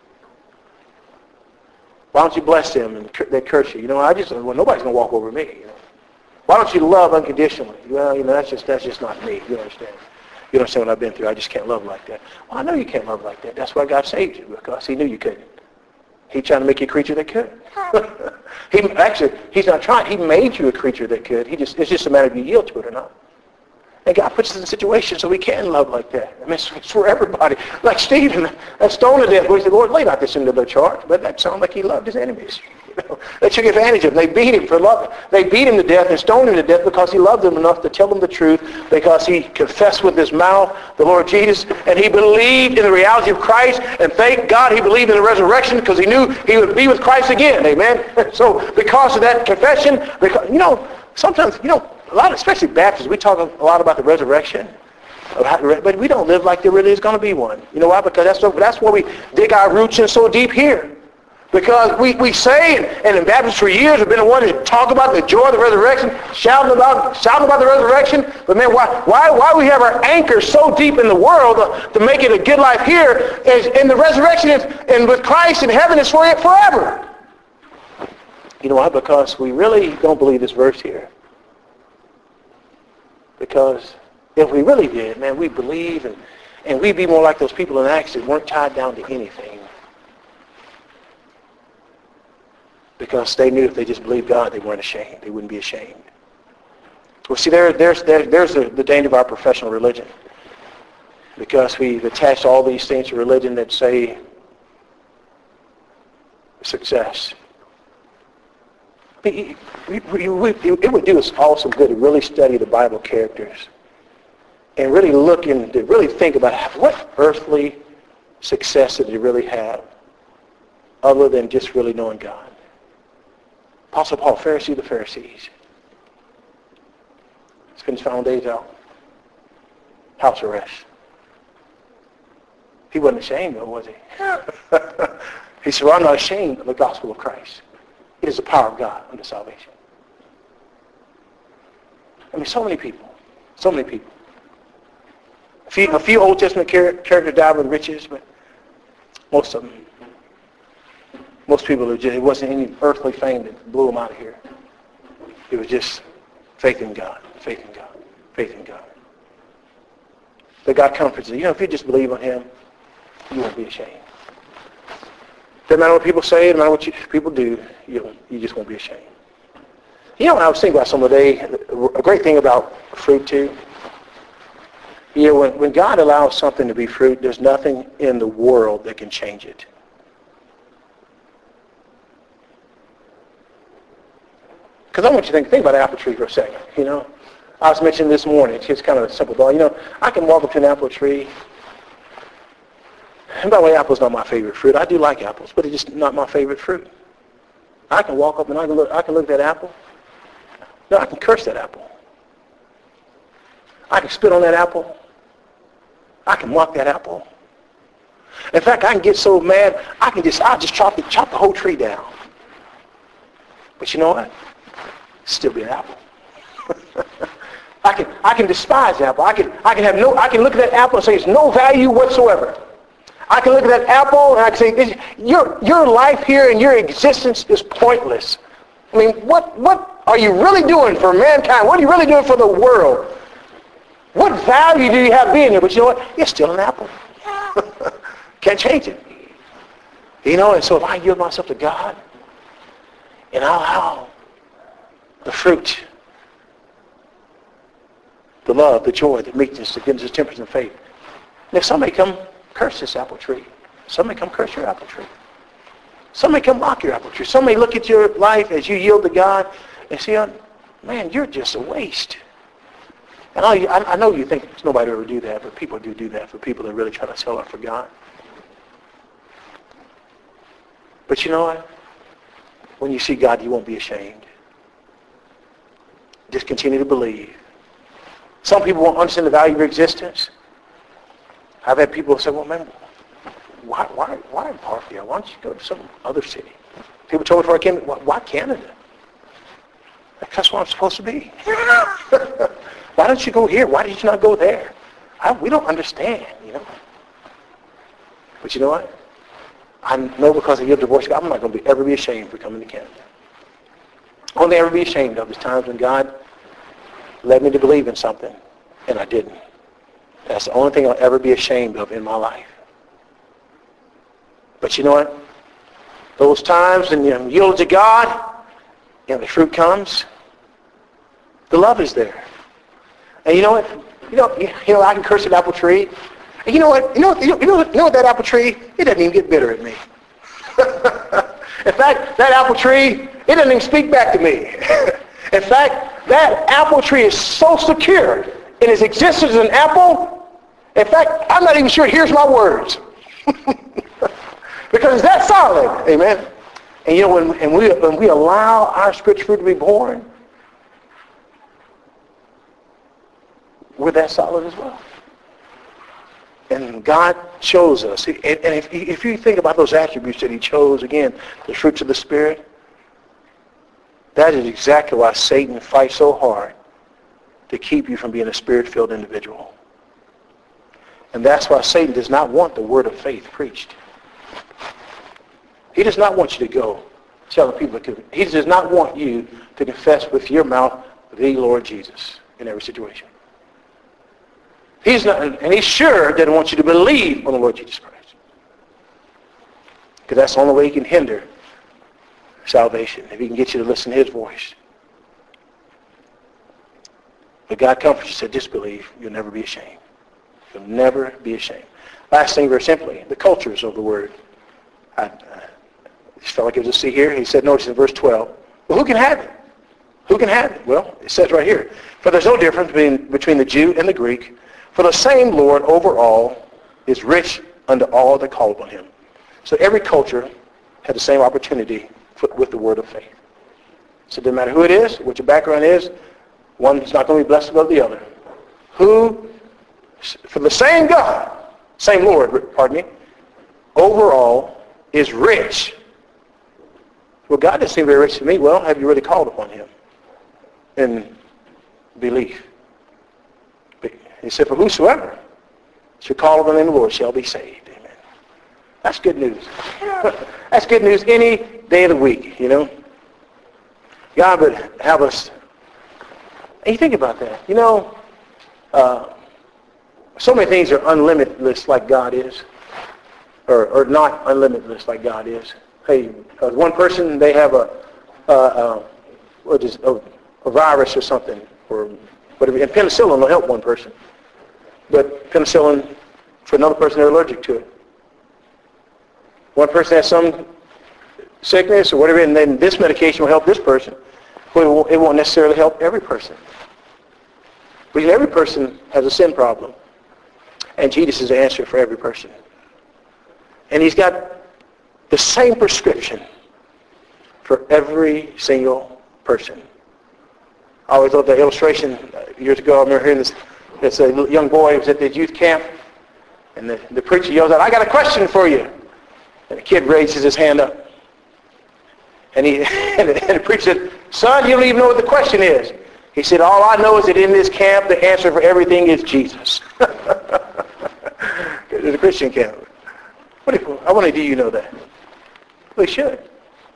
Why don't you bless them and they curse you? You know, I just well, nobody's gonna walk over me. You know, why don't you love unconditionally? Well, you know, that's just that's just not me. You understand? You understand what I've been through. I just can't love like that. Well, I know you can't love like that. That's why God saved you, because he knew you couldn't. He's trying to make you a creature that could. he actually, he's not trying. He made you a creature that could. He just, it's just a matter of you yield to it or not. And God puts us in situations so we can love like that. I mean, it's, it's for everybody. Like Stephen, that stoned to death, where he said, Lord, lay not this into their charge. But that sounded like he loved his enemies. You know, they took advantage of him. They beat him for love. They beat him to death and stoned him to death because he loved them enough to tell them the truth, because he confessed with his mouth the Lord Jesus, and he believed in the reality of Christ, and thank God he believed in the resurrection, because he knew he would be with Christ again. Amen? So because of that confession, because, you know, sometimes, you know, a lot, especially Baptists, we talk a lot about the resurrection, but we don't live like there really is going to be one. You know why? Because that's, that's why we dig our roots in so deep here. Because we, we say, and, and in Baptists for years have been the ones that talk about the joy of the resurrection, shouting about shouting about the resurrection. But man, why why why we have our anchor so deep in the world to, to make it a good life here, is, and the resurrection is, and with Christ in heaven is for it forever. You know why? Because we really don't believe this verse here. Because if we really did, man, we believe, and, and we'd be more like those people in Acts that weren't tied down to anything. Because they knew if they just believed God, they weren't ashamed. They wouldn't be ashamed. Well, see, there, there's, there, there's the, the danger of our professional religion. Because we've attached all these things to religion that say success. We, we, we, it would do us all some good to really study the Bible characters and really look and to really think about what earthly success did they really have other than just really knowing God. Apostle Paul, Pharisee of the Pharisees. Spent his final days out. House arrest. He wasn't ashamed though, was he? He said, well, I'm not ashamed of the gospel of Christ. It is the power of God unto salvation. I mean, so many people. So many people. A few, a few Old Testament char- characters died with riches, but most of them, most people, it, just, it wasn't any earthly fame that blew them out of here. It was just faith in God, faith in God, faith in God. But God comforts you. You know, if you just believe on Him, you won't be ashamed. Doesn't matter what people say, doesn't matter what you, people do, you, you just won't be ashamed. You know, when I was thinking about some today, a great thing about fruit too, you know, when, when God allows something to be fruit, there's nothing in the world that can change it. Because I want you to think, think about an apple tree for a second, you know. I was mentioning this morning, it's just kind of a simple thought. You know, I can walk up to an apple tree. And by the way, apple's not my favorite fruit. I do like apples, but it's just not my favorite fruit. I can walk up and I can look, I can look at that apple. No, I can curse that apple. I can spit on that apple. I can mock that apple. In fact, I can get so mad, I can just, I'll just chop the, chop the whole tree down. But you know what? Still be an apple. I can I can despise the apple. I can I can have no I can look at that apple and say it's no value whatsoever. I can look at that apple and I can say your your life here and your existence is pointless. I mean, what what are you really doing for mankind? What are you really doing for the world? What value do you have being here? But you know what? It's still an apple. Can't change it. You know, and so if I yield myself to God and I allow the fruit, the love, the joy, the meekness, the goodness, the temperance, and faith. And if somebody come curse this apple tree, somebody come curse your apple tree. Somebody come mock your apple tree. Somebody look at your life as you yield to God and say, oh, man, you're just a waste. And I, I know you think nobody would ever do that, but people do do that for people that really try to sell out for God. But you know what? When you see God, you won't be ashamed. Just continue to believe. Some people won't understand the value of your existence. I've had people say, well, man, why, why, why in Parkville? Why don't you go to some other city? People told me before I came, why, why Canada? That's where I'm supposed to be. Why don't you go here? Why did you not go there? I, we don't understand, you know. But you know what? I know because I give divorce, I'm not going to be, ever be ashamed for coming to Canada. Only ever be ashamed of is times when God led me to believe in something, and I didn't. That's the only thing I'll ever be ashamed of in my life. But you know what? Those times when you yield to God, and the fruit comes, the love is there. And you know what? You know, you know, I can curse an apple tree. And you know what? You know, you know, you know, you know what? That apple tree, it doesn't even get bitter at me. In fact, that apple tree, it doesn't even speak back to me. In fact, that apple tree is so secure in its existence as an apple. In fact, I'm not even sure it hears my words. Because it's that solid. Amen. And you know, when, and we, when we allow our spiritual fruit to be born, we're that solid as well. And God chose us. And if, if you think about those attributes that he chose, again, the fruits of the Spirit, that is exactly why Satan fights so hard to keep you from being a Spirit-filled individual. And that's why Satan does not want the word of faith preached. He does not want you to go telling people to, he does not want you to confess with your mouth the Lord Jesus in every situation. He's not, and he sure doesn't want you to believe on the Lord Jesus Christ. Because that's the only way he can hinder salvation, if he can get you to listen to his voice. But God comforts you, said, just believe, you'll never be ashamed. You'll never be ashamed. Last thing, very simply, the cultures of the word. I, I just felt like it was a see here. He said, notice in verse twelve, well, who can have it? Who can have it? Well, it says right here, for there's no difference between, between the Jew and the Greek, for the same Lord over all is rich unto all that call upon him. So every culture had the same opportunity for, with the word of faith. So it doesn't matter who it is, what your background is, one is not going to be blessed above the other. Who, for the same God, same Lord, pardon me, overall is rich. Well, God doesn't seem very rich to me. Well, have you really called upon him in belief? He said, for whosoever shall call upon the name of the Lord shall be saved. Amen. That's good news. That's good news any day of the week, you know. God would have us. And you think about that. You know, uh, so many things are unlimitless like God is. Or, or not unlimitless like God is. Hey, uh, one person, they have a, uh, uh, what is, a, a virus or something. Or whatever. And penicillin will help one person. But penicillin, for another person, they're allergic to it. One person has some sickness or whatever, and then this medication will help this person. But it won't, it won't necessarily help every person. Because every person has a sin problem. And Jesus is the answer for every person. And he's got the same prescription for every single person. I always loved that illustration. Years ago, I remember hearing this. It's a young boy who was at the youth camp, and the, the preacher yells out, I got a question for you. And the kid raises his hand up. And, he, and, the, and the preacher said, son, you don't even know what the question is. He said, all I know is that in this camp, the answer for everything is Jesus. It's a Christian camp. What if, I want to do you know that? Well, you should.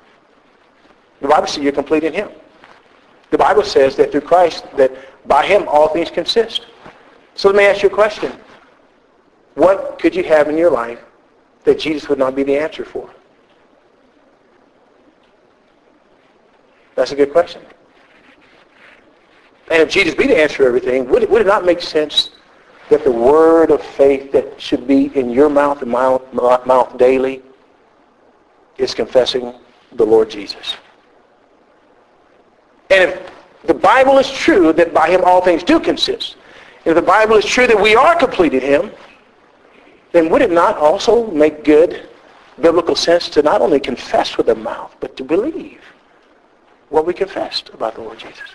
The Bible says you're complete in him. The Bible says that through Christ, that by him all things consist. So let me ask you a question. What could you have in your life that Jesus would not be the answer for? That's a good question. And if Jesus be the answer for everything, would it, would it not make sense that the word of faith that should be in your mouth and my mouth daily is confessing the Lord Jesus? And if the Bible is true that by him all things do consist, if the Bible is true that we are complete in him, then would it not also make good biblical sense to not only confess with the mouth, but to believe what we confessed about the Lord Jesus?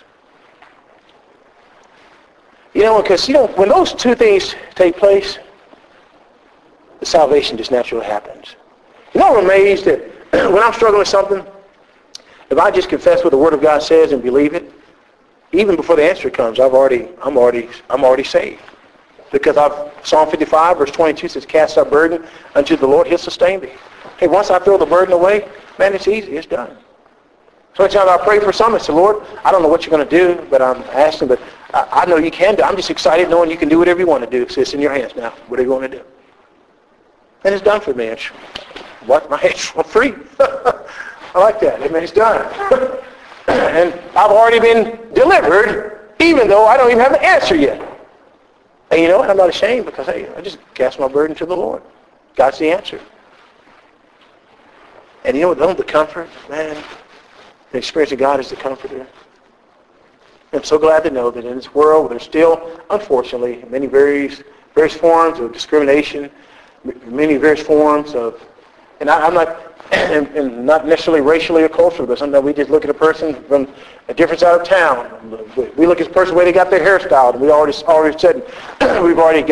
You know, because, you know, when those two things take place, the salvation just naturally happens. You know, I'm amazed that when I'm struggling with something, if I just confess what the Word of God says and believe it, even before the answer comes, I've already, I'm already, I'm already saved. Because I've, Psalm fifty-five, verse twenty-two says, cast our burden unto the Lord, he'll sustain thee. Hey, once I throw the burden away, man, it's easy, it's done. So many times I pray for something, I say, Lord, I don't know what you're going to do, but I'm asking, but I, I know you can do. I'm just excited knowing you can do whatever you want to do. So it's in your hands now, whatever you want to do. And it's done for me. It's, what? My hands are free. I like that. I mean, it's done. And I've already been delivered, even though I don't even have the answer yet. And you know what? I'm not ashamed because, hey, I just cast my burden to the Lord. God's the answer. And you know what? Don't the comfort, man, the experience of God is the comforter. I'm so glad to know that in this world, there's still, unfortunately, many various, various forms of discrimination, many various forms of, and I, I'm not, and, and not necessarily racially or culturally, but sometimes we just look at a person from a different side of town. We look at a person the way they got their hair styled, and we already already said we've already got a,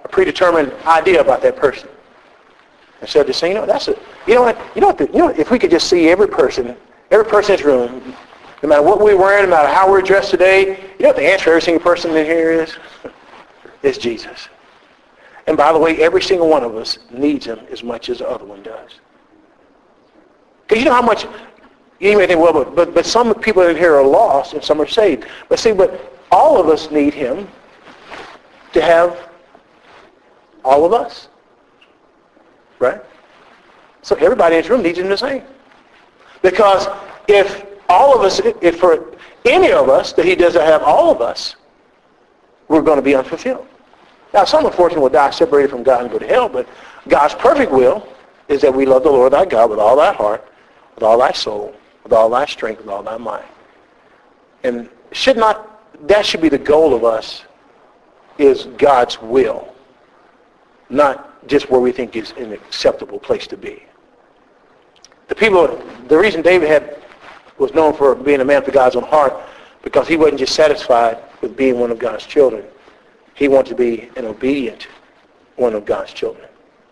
a predetermined idea about that person. Instead of just saying, you know, that's a, you know what, you know what, the, you know, if we could just see every person, every person in this room, no matter what we're wearing, no matter how we're dressed today, you know what the answer for every single person in here is? It's Jesus. And by the way, every single one of us needs him as much as the other one does. Because you know how much, you may think, well, but, but, but some people in here are lost and some are saved. But see, but all of us need him to have all of us. Right? So everybody in this room needs him the same. Because if all of us, if for any of us that he doesn't have all of us, we're going to be unfulfilled. Now, some unfortunately will die separated from God and go to hell, but God's perfect will is that we love the Lord thy God with all thy heart, with all thy soul, with all thy strength, with all thy mind. And should not, that should be the goal of us, is God's will, not just where we think is an acceptable place to be. The people, the reason David had was known for being a man after God's own heart, because he wasn't just satisfied with being one of God's children. He wanted to be an obedient one of God's children.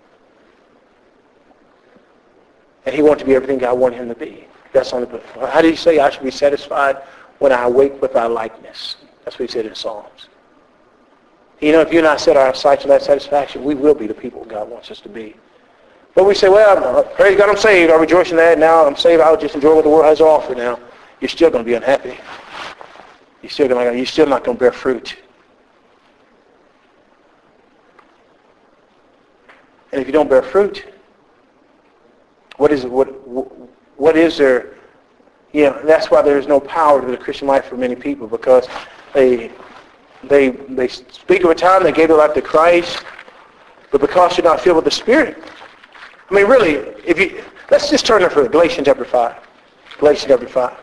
And he wanted to be everything God wanted him to be. That's on the, how did he say, I should be satisfied when I awake with thy likeness? That's what he said in Psalms. You know, if you and I set our sights on that satisfaction, we will be the people God wants us to be. But we say, well, praise God, I'm saved. I rejoice in that. Now I'm saved. I'll just enjoy what the world has to offer now. You're still going to be unhappy. You're still, gonna, you're still not going to bear fruit. And if you don't bear fruit, what is what what is there? You know, that's why there is no power to the Christian life for many people, because they they they speak of a time they gave their life to Christ, but because you're not filled with the Spirit. I mean, really, if you let's just turn to for Galatians chapter five. Galatians chapter five.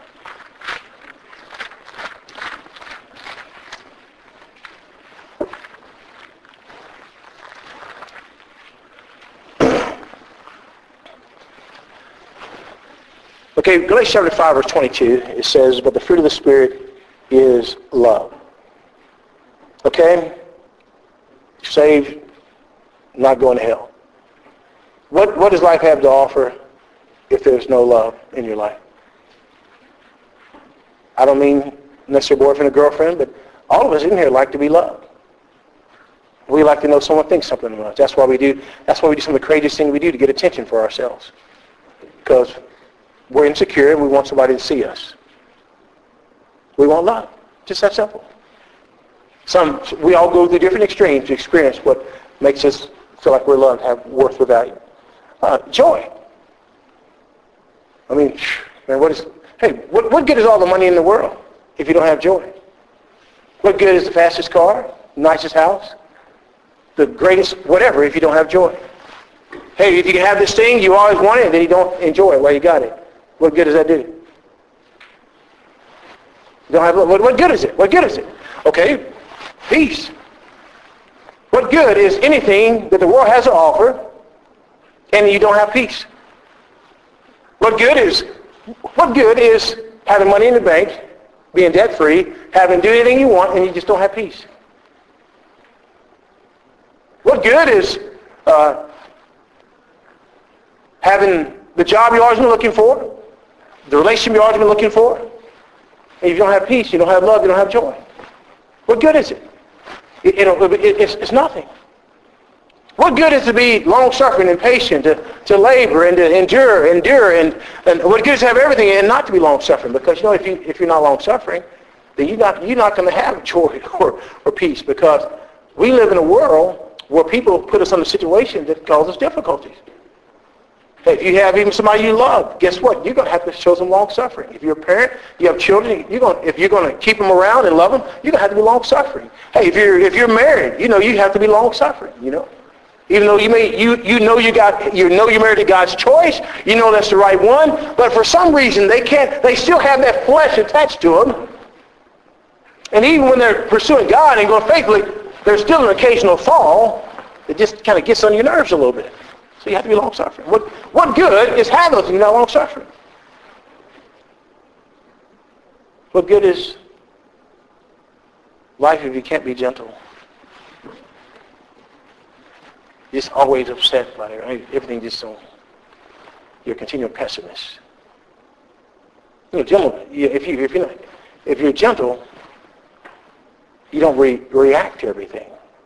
Okay, Galatians chapter five, verse twenty-two, it says, but the fruit of the Spirit is love. Okay? Saved, not going to hell. What, what does life have to offer if there's no love in your life? I don't mean necessarily boyfriend or girlfriend, but all of us in here like to be loved. We like to know someone thinks something of us. That's why we do, that's why we do some of the craziest things we do to get attention for ourselves. Because we're insecure and we want somebody to see us. We want love. Just that simple. Some, we all go through different extremes to experience what makes us feel like we're loved, have worth or value. Uh, joy. I mean, man, what is, hey, what, what good is all the money in the world if you don't have joy? What good is the fastest car, nicest house, the greatest whatever if you don't have joy? Hey, if you can have this thing you always wanted and then you don't enjoy it while you got it, what good does that do? You don't have, what, what good is it? What good is it? Okay, peace. What good is anything that the world has to offer and you don't have peace? What good is, what good is having money in the bank, being debt-free, having to do anything you want, and you just don't have peace? What good is uh, having the job you've always been looking for, the relationship you've always been looking for, and if you don't have peace, you don't have love, you don't have joy? What good is it? It, it, it it's, it's nothing. What good is to be long-suffering and patient, to, to labor and to endure, endure, and, and what good is to have everything and not to be long-suffering? Because, you know, if, you, if you're not long-suffering, then you're not, you're not going to have joy or, or peace, because we live in a world where people put us in a situation that causes difficulties. Hey, if you have even somebody you love, guess what? You're going to have to show some long-suffering. If you're a parent, you have children, you're going, if you're going to keep them around and love them, you're going to have to be long-suffering. Hey, if you're, if you're married, you know, you have to be long-suffering, you know. Even though you may, you, you know you got, you know you're married to God's choice, you know that's the right one, but for some reason they can't, they still have that flesh attached to them. And even when they're pursuing God and going faithfully, there's still an occasional fall that just kind of gets on your nerves a little bit. So you have to be long-suffering. What, what good is having if you're not long-suffering? What good is life if you can't be gentle? You're just always upset by it. Everything just so. You're a continual pessimist. You know, gentle. If you if you're not, if you're gentle, you don't re- react to everything.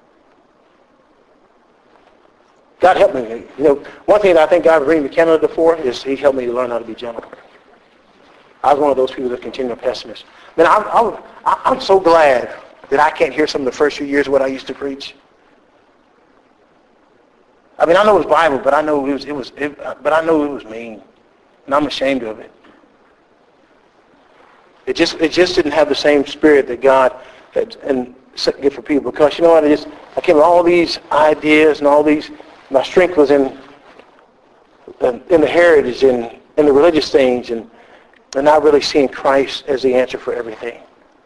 God helped me. You know, one thing that I think God bring me to Canada for is He helped me to learn how to be gentle. I was one of those people that continual pessimist. Man, I'm, I'm, I'm so glad that I can't hear some of the first few years of what I used to preach. I mean, I know it was Bible, but I know it was, it was, it, but I know it was mean, and I'm ashamed of it. It just, it just didn't have the same spirit that God had and good for people. Because you know what? I just, I came with all these ideas and all these. My strength was in, in, in the heritage and in the religious things, and, and not really seeing Christ as the answer for everything.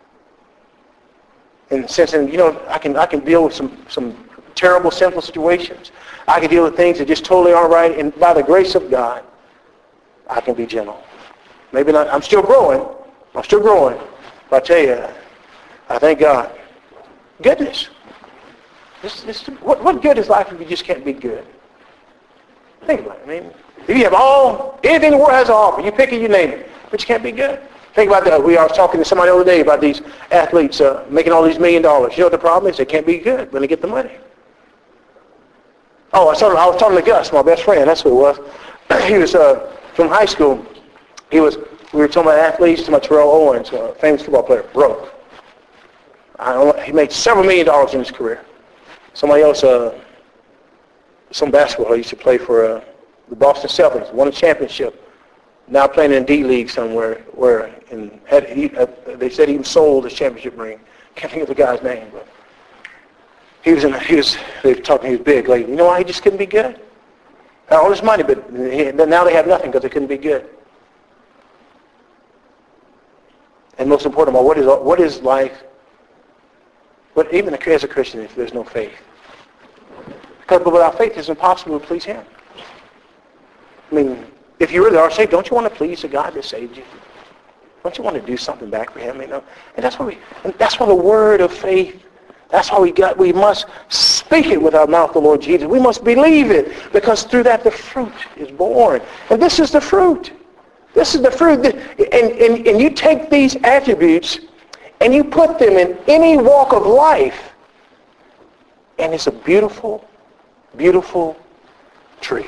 And since then, you know, I can I can deal with some some terrible, sinful situations. I can deal with things that just totally aren't right, and by the grace of God, I can be gentle. Maybe not. I'm still growing. I'm still growing. But I tell you, I thank God. Goodness. This, this, what, what good is life if you just can't be good? Think about it. I mean, if you have all, anything the world has to offer, you pick it, you name it, but you can't be good. Think about that. We I was talking to somebody the other day about these athletes uh, making all these million dollars. You know what the problem is? They can't be good when they get the money. Oh, I, started, I was talking to Gus, my best friend. That's who it was. He was uh, from high school. He was. We were talking about athletes, talking about Terrell Owens, a famous football player, broke. I don't know, he made several million dollars in his career. Somebody else, uh, some basketball, used to play for uh, the Boston Celtics, won a championship. Now playing in D League somewhere, where in, had he, uh, they said he even sold his championship ring. Can't think of the guy's name, but he was in. He was. They were talking. He was big. Like, you know why he just couldn't be good? Had all this money, but he, now they have nothing because they couldn't be good. And most important of all, what is what is life? But even as a Christian, if there's no faith, because but without faith, it's impossible to please Him. I mean, if you really are saved, don't you want to please the God that saved you? Don't you want to do something back for Him? You know, and that's why we. And that's why the word of faith. That's why we got. We must speak it with our mouth, the Lord Jesus. We must believe it, because through that the fruit is born. And this is the fruit. This is the fruit. And and, and you take these attributes and you put them in any walk of life, and it's a beautiful, beautiful tree.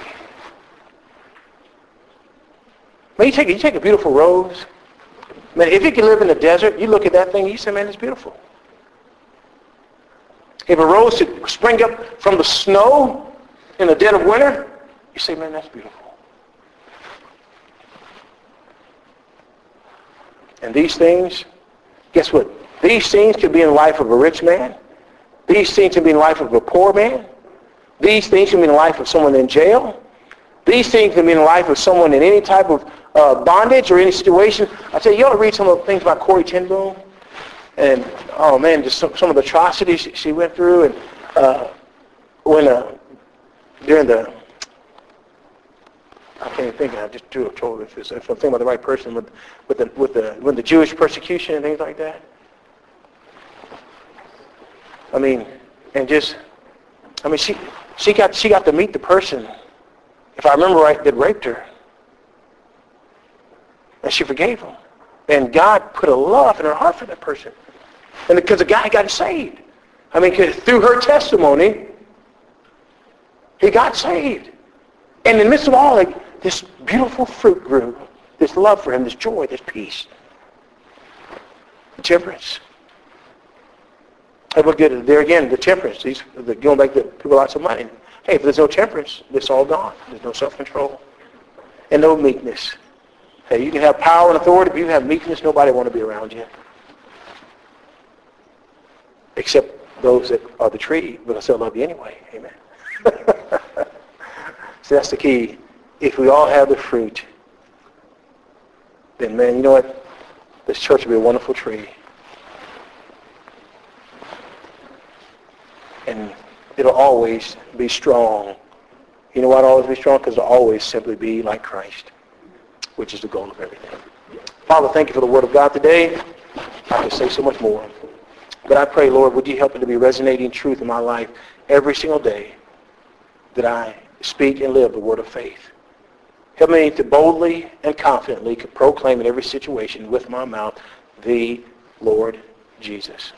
Man, you take, you take a beautiful rose. Man, if it can live in the desert, you look at that thing, you say, man, it's beautiful. If a rose should spring up from the snow in the dead of winter, you say, man, that's beautiful. And these things, guess what? These things can be in the life of a rich man. These things can be in the life of a poor man. These things can be in the life of someone in jail. These things can be in the life of someone in any type of uh, bondage or any situation. I tell you, you ought to read some of the things about Corrie ten Boom. And, oh man, just some, some of the atrocities she, she went through. And uh, when, uh, during the, I can't even think, I just drew a total if, if I'm thinking about the right person, with, with, the, with, the, with the Jewish persecution and things like that. I mean, and just, I mean, she, she, got, she got to meet the person, if I remember right, that raped her. And she forgave him. And God put a love in her heart for that person. And because the guy got saved. I mean, through her testimony, he got saved. And in the midst of all, like, this beautiful fruit grew. This love for him, this joy, this peace. Temperance. And look at there again, the temperance. These, the, going back to people lots of money. Hey, if there's no temperance, it's all gone. There's no self-control. And no meekness. Hey, you can have power and authority, but you have meekness, nobody will want to be around you. Except those that are the tree, because they'll love you anyway. Amen. So that's the key. If we all have the fruit, then man, you know what? This church will be a wonderful tree. And it'll always be strong. You know why it'll always be strong? Because it'll always simply be like Christ, which is the goal of everything. Father, thank you for the Word of God today. I could say so much more. But I pray, Lord, would you help it to be resonating truth in my life every single day. that I speak and live the word of faith. Help me to boldly and confidently proclaim in every situation with my mouth the Lord Jesus.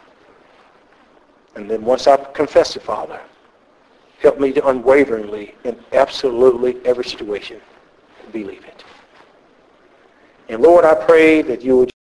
And then once I confess it, Father, help me to unwaveringly in absolutely every situation believe it. And Lord, I pray that you would